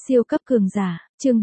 Siêu cấp cường giả, chương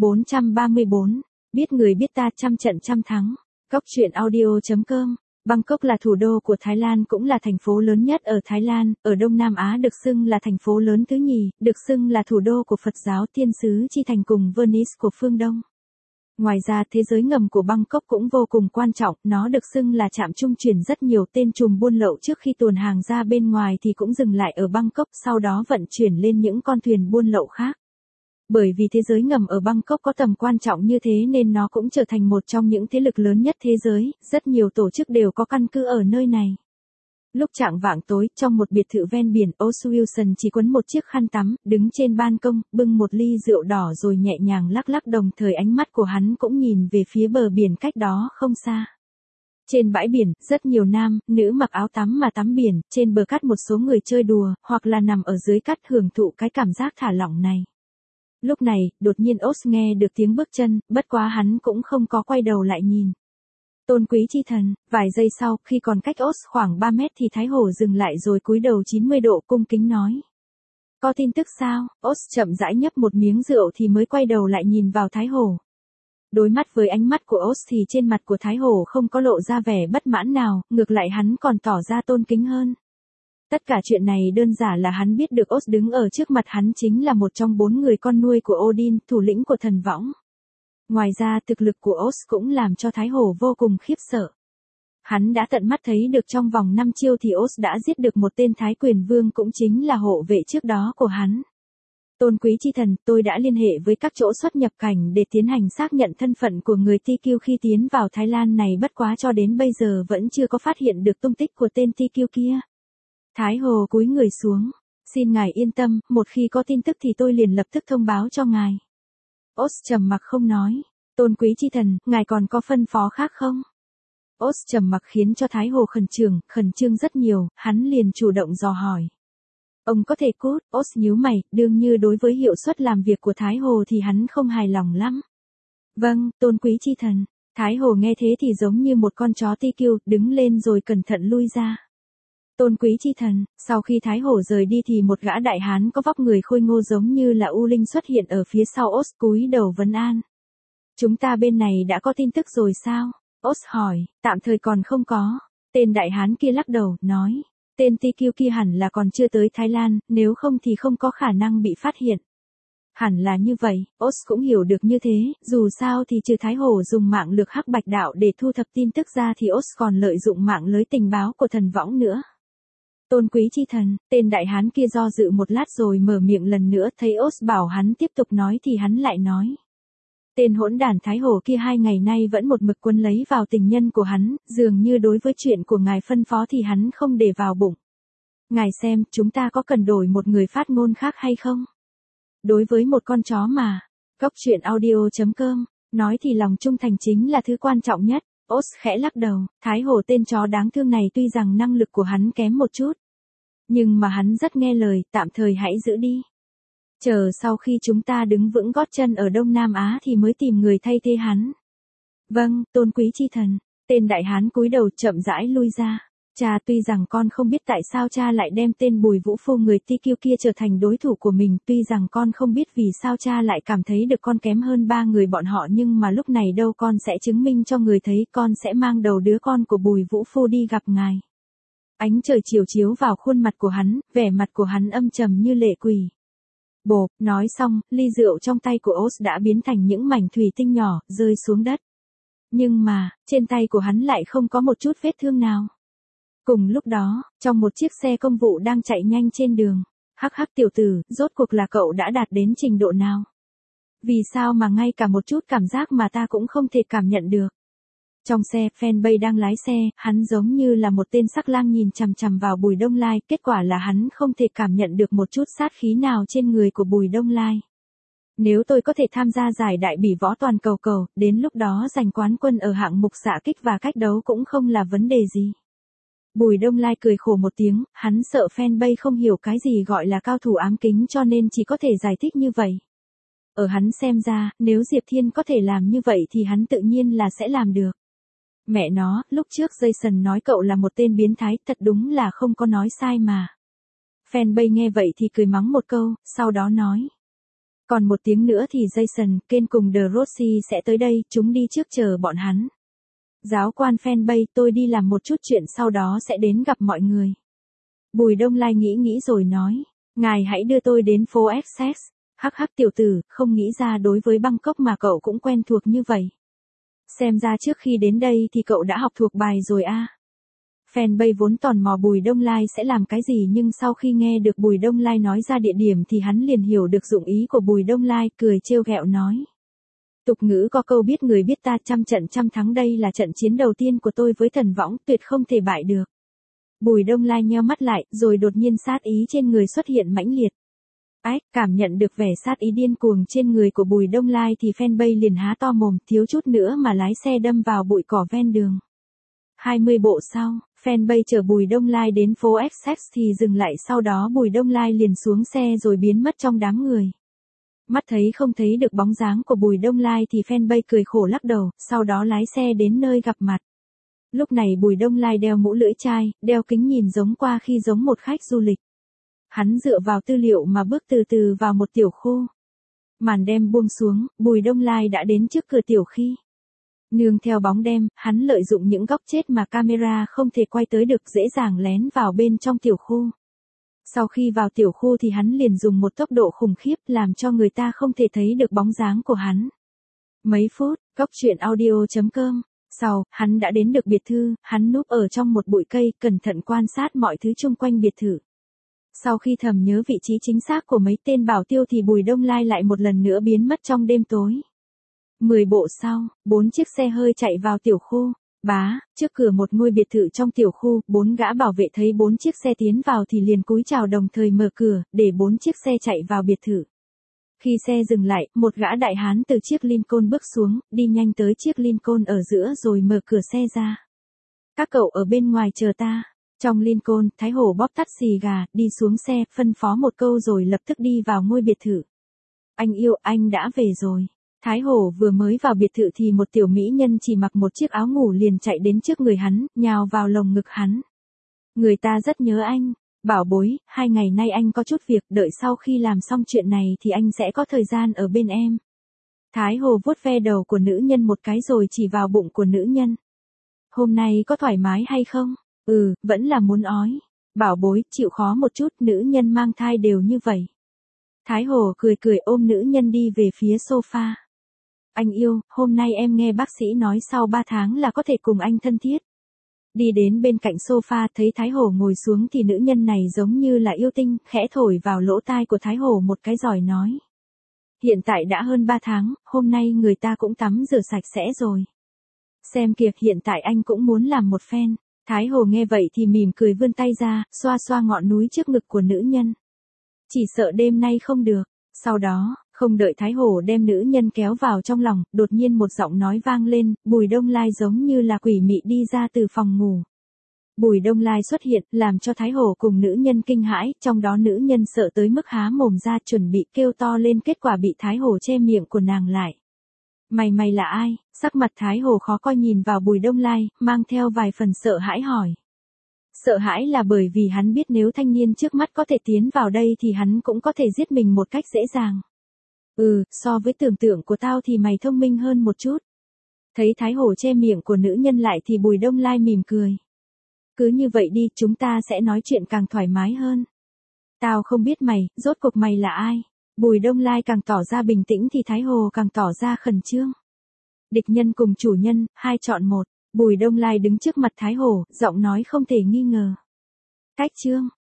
434, biết người biết ta trăm trận trăm thắng. Cóc truyện audio.com. Bangkok là thủ đô của Thái Lan, cũng là thành phố lớn nhất ở Thái Lan, ở Đông Nam Á, được xưng là thành phố lớn thứ nhì, được xưng là thủ đô của Phật giáo Thiên Sứ Chi Thành cùng Venice của phương Đông. Ngoài ra, thế giới ngầm của Bangkok cũng vô cùng quan trọng, nó được xưng là trạm trung chuyển rất nhiều tên trùm buôn lậu trước khi tuồn hàng ra bên ngoài thì cũng dừng lại ở Bangkok, sau đó vận chuyển lên những con thuyền buôn lậu khác. Bởi vì thế giới ngầm ở Bangkok có tầm quan trọng như thế nên nó cũng trở thành một trong những thế lực lớn nhất thế giới, rất nhiều tổ chức đều có căn cứ ở nơi này. Lúc chạng vạng tối, trong một biệt thự ven biển, Os Wilson chỉ quấn một chiếc khăn tắm, đứng trên ban công, bưng một ly rượu đỏ rồi nhẹ nhàng lắc lắc, đồng thời ánh mắt của hắn cũng nhìn về phía bờ biển cách đó không xa. Trên bãi biển, rất nhiều nam, nữ mặc áo tắm mà tắm biển, trên bờ cát một số người chơi đùa, hoặc là nằm ở dưới cát hưởng thụ cái cảm giác thả lỏng này. Lúc này, đột nhiên Os nghe được tiếng bước chân, bất quá hắn cũng không có quay đầu lại nhìn. Tôn quý chi thần, vài giây sau, khi còn cách Os khoảng 3 mét thì Thái Hổ dừng lại rồi cúi đầu 90 độ cung kính nói. Có tin tức sao? Os chậm rãi nhấp một miếng rượu thì mới quay đầu lại nhìn vào Thái Hổ. Đối mắt với ánh mắt của Os thì trên mặt của Thái Hổ không có lộ ra vẻ bất mãn nào, ngược lại hắn còn tỏ ra tôn kính hơn. Tất cả chuyện này đơn giản là hắn biết được Os đứng ở trước mặt hắn chính là một trong 4 người con nuôi của Odin, thủ lĩnh của thần võng. Ngoài ra thực lực của Os cũng làm cho Thái Hổ vô cùng khiếp sợ. Hắn đã tận mắt thấy được trong vòng 5 chiêu thì Os đã giết được một tên Thái Quyền Vương, cũng chính là hộ vệ trước đó của hắn. Tôn quý chi thần, tôi đã liên hệ với các chỗ xuất nhập cảnh để tiến hành xác nhận thân phận của người TQ khi tiến vào Thái Lan này, bất quá cho đến bây giờ vẫn chưa có phát hiện được tung tích của tên TQ kia. Thái Hồ cúi người xuống. Xin ngài yên tâm, một khi có tin tức thì tôi liền lập tức thông báo cho ngài. Os trầm mặc không nói. Tôn quý chi thần, ngài còn có phân phó khác không? Os trầm mặc khiến cho Thái Hồ khẩn trương rất nhiều, hắn liền chủ động dò hỏi. Ông có thể cút? Os nhíu mày, đương như đối với hiệu suất làm việc của Thái Hồ thì hắn không hài lòng lắm. Vâng, tôn quý chi thần. Thái Hồ nghe thế thì giống như một con chó TQ, đứng lên rồi cẩn thận lui ra. Tôn quý chi thần, sau khi Thái Hổ rời đi thì một gã đại hán có vóc người khôi ngô giống như là U Linh xuất hiện ở phía sau Os, cúi đầu vấn an. Chúng ta bên này đã có tin tức rồi sao? Os hỏi, tạm thời còn không có. Tên đại hán kia lắc đầu, nói, tên TQ kia hẳn là còn chưa tới Thái Lan, nếu không thì không có khả năng bị phát hiện. Hẳn là như vậy, Os cũng hiểu được như thế, dù sao thì trừ Thái Hổ dùng mạng lược hắc bạch đạo để thu thập tin tức ra thì Os còn lợi dụng mạng lưới tình báo của thần võng nữa. Tôn quý chi thần, tên đại hán kia do dự một lát rồi mở miệng lần nữa, thấy Os bảo hắn tiếp tục nói thì hắn lại nói. Tên hỗn đản Thái Hổ kia 2 ngày nay vẫn một mực quấn lấy vào tình nhân của hắn, dường như đối với chuyện của ngài phân phó thì hắn không để vào bụng. Ngài xem, chúng ta có cần đổi một người phát ngôn khác hay không? Đối với một con chó mà. Cóc truyện audio.com, nói thì lòng trung thành chính là thứ quan trọng nhất. Os khẽ lắc đầu, Thái Hổ tên chó đáng thương này tuy rằng năng lực của hắn kém một chút. Nhưng mà hắn rất nghe lời, tạm thời hãy giữ đi. Chờ sau khi chúng ta đứng vững gót chân ở Đông Nam Á thì mới tìm người thay thế hắn. Vâng, tôn quý chi thần. Tên đại hán cúi đầu chậm rãi lui ra. Cha, tuy rằng con không biết tại sao cha lại đem tên Bùi Vũ Phu người TQ kia trở thành đối thủ của mình, tuy rằng con không biết vì sao cha lại cảm thấy được con kém hơn 3 người bọn họ, nhưng mà lúc này đâu con sẽ chứng minh cho người thấy, con sẽ mang đầu đứa con của Bùi Vũ Phu đi gặp ngài. Ánh trời chiều chiếu vào khuôn mặt của hắn, vẻ mặt của hắn âm trầm như lệ quỷ. Bộp, nói xong, ly rượu trong tay của Os đã biến thành những mảnh thủy tinh nhỏ, rơi xuống đất. Nhưng mà, trên tay của hắn lại không có một chút vết thương nào. Cùng lúc đó, trong một chiếc xe công vụ đang chạy nhanh trên đường. Hắc hắc tiểu tử, rốt cuộc là cậu đã đạt đến trình độ nào? Vì sao mà ngay cả một chút cảm giác mà ta cũng không thể cảm nhận được? Trong xe, Fanbay đang lái xe, hắn giống như là một tên sắc lang nhìn chằm chằm vào Bùi Đông Lai, kết quả là hắn không thể cảm nhận được một chút sát khí nào trên người của Bùi Đông Lai. Nếu tôi có thể tham gia giải đại bỉ võ toàn cầu, đến lúc đó giành quán quân ở hạng mục xạ kích và cách đấu cũng không là vấn đề gì. Bùi Đông Lai cười khổ một tiếng, hắn sợ Fanbay không hiểu cái gì gọi là cao thủ ám kính cho nên chỉ có thể giải thích như vậy. Ở hắn xem ra, nếu Diệp Thiên có thể làm như vậy thì hắn tự nhiên là sẽ làm được. Mẹ nó, lúc trước Jason nói cậu là một tên biến thái, thật đúng là không có nói sai mà. Fanbay nghe vậy thì cười mắng một câu, sau đó nói. Còn một tiếng nữa thì Jason, Ken cùng The Rossi sẽ tới đây, chúng đi trước chờ bọn hắn. Giáo quan fanpage, tôi đi làm một chút chuyện sau đó sẽ đến gặp mọi người. Bùi Đông Lai nghĩ rồi nói, ngài hãy đưa tôi đến phố Essex. Hắc hắc tiểu tử, không nghĩ ra đối với Bangkok mà cậu cũng quen thuộc như vậy. Xem ra trước khi đến đây thì cậu đã học thuộc bài rồi a. Fanpage vốn tò mò Bùi Đông Lai sẽ làm cái gì nhưng sau khi nghe được Bùi Đông Lai nói ra địa điểm thì hắn liền hiểu được dụng ý của Bùi Đông Lai, cười trêu ghẹo nói. Tục ngữ có câu biết người biết ta, trăm trận trăm thắng, đây là trận chiến đầu tiên của tôi với thần võng, tuyệt không thể bại được. Bùi Đông Lai nheo mắt lại, rồi đột nhiên sát ý trên người xuất hiện mãnh liệt. Ách, cảm nhận được vẻ sát ý điên cuồng trên người của Bùi Đông Lai thì fanpage liền há to mồm, thiếu chút nữa mà lái xe đâm vào bụi cỏ ven đường. 20 bộ sau, fanpage chở Bùi Đông Lai đến phố Essex thì dừng lại, sau đó Bùi Đông Lai liền xuống xe rồi biến mất trong đám người. Mắt thấy không thấy được bóng dáng của Bùi Đông Lai thì fanpage cười khổ lắc đầu, sau đó lái xe đến nơi gặp mặt. Lúc này Bùi Đông Lai đeo mũ lưỡi chai, đeo kính nhìn giống qua khi giống một khách du lịch. Hắn dựa vào tư liệu mà bước từ từ vào một tiểu khu. Màn đêm buông xuống, Bùi Đông Lai đã đến trước cửa tiểu khi. Nương theo bóng đêm, hắn lợi dụng những góc chết mà camera không thể quay tới được, dễ dàng lén vào bên trong tiểu khu. Sau khi vào tiểu khu thì hắn liền dùng một tốc độ khủng khiếp làm cho người ta không thể thấy được bóng dáng của hắn. Mấy phút, Cóc Truyện Audio.com. Sau, hắn đã đến được biệt thự, hắn núp ở trong một bụi cây, cẩn thận quan sát mọi thứ xung quanh biệt thự. Sau khi thầm nhớ vị trí chính xác của mấy tên bảo tiêu thì Bùi Đông Lai lại một lần nữa biến mất trong đêm tối. 10 bộ sau, 4 chiếc xe hơi chạy vào tiểu khu. Bá, trước cửa một ngôi biệt thự trong tiểu khu, 4 gã bảo vệ thấy 4 chiếc xe tiến vào thì liền cúi chào đồng thời mở cửa, để 4 chiếc xe chạy vào biệt thự. Khi xe dừng lại, một gã đại hán từ chiếc Lincoln bước xuống, đi nhanh tới chiếc Lincoln ở giữa rồi mở cửa xe ra. Các cậu ở bên ngoài chờ ta. Trong Lincoln, Thái Hổ bóp tắt xì gà, đi xuống xe, phân phó một câu rồi lập tức đi vào ngôi biệt thự. Anh yêu, anh đã về rồi. Thái Hổ vừa mới vào biệt thự thì một tiểu mỹ nhân chỉ mặc một chiếc áo ngủ liền chạy đến trước người hắn, nhào vào lồng ngực hắn. Người ta rất nhớ anh. Bảo bối, 2 ngày nay anh có chút việc, đợi sau khi làm xong chuyện này thì anh sẽ có thời gian ở bên em. Thái Hồ vuốt ve đầu của nữ nhân một cái rồi chỉ vào bụng của nữ nhân. Hôm nay có thoải mái hay không? Vẫn là muốn ói. Bảo bối, chịu khó một chút, nữ nhân mang thai đều như vậy. Thái Hồ cười cười ôm nữ nhân đi về phía sofa. Anh yêu, hôm nay em nghe bác sĩ nói sau 3 tháng là có thể cùng anh thân thiết. Đi đến bên cạnh sofa thấy Thái Hổ ngồi xuống thì nữ nhân này giống như là yêu tinh, khẽ thổi vào lỗ tai của Thái Hổ một cái rồi nói. Hiện tại đã hơn 3 tháng, hôm nay người ta cũng tắm rửa sạch sẽ rồi. Xem kìa, hiện tại anh cũng muốn làm một phen. Thái Hổ nghe vậy thì mỉm cười vươn tay ra, xoa xoa ngọn núi trước ngực của nữ nhân. Chỉ sợ đêm nay không được. Sau đó, không đợi Thái Hổ đem nữ nhân kéo vào trong lòng, đột nhiên một giọng nói vang lên, Bùi Đông Lai giống như là quỷ mị đi ra từ phòng ngủ. Bùi Đông Lai xuất hiện, làm cho Thái Hổ cùng nữ nhân kinh hãi, trong đó nữ nhân sợ tới mức há mồm ra chuẩn bị kêu to lên, kết quả bị Thái Hổ che miệng của nàng lại. Mày là ai? Sắc mặt Thái Hổ khó coi nhìn vào Bùi Đông Lai, mang theo vài phần sợ hãi hỏi. Sợ hãi là bởi vì hắn biết nếu thanh niên trước mắt có thể tiến vào đây thì hắn cũng có thể giết mình một cách dễ dàng. So với tưởng tượng của tao thì mày thông minh hơn một chút. Thấy Thái Hổ che miệng của nữ nhân lại thì Bùi Đông Lai mỉm cười. Cứ như vậy đi, chúng ta sẽ nói chuyện càng thoải mái hơn. Tao không biết mày, rốt cuộc mày là ai? Bùi Đông Lai càng tỏ ra bình tĩnh thì Thái Hồ càng tỏ ra khẩn trương. Địch nhân cùng chủ nhân, 2 chọn 1. Bùi Đông Lai đứng trước mặt Thái Hổ, giọng nói không thể nghi ngờ. Cách chương.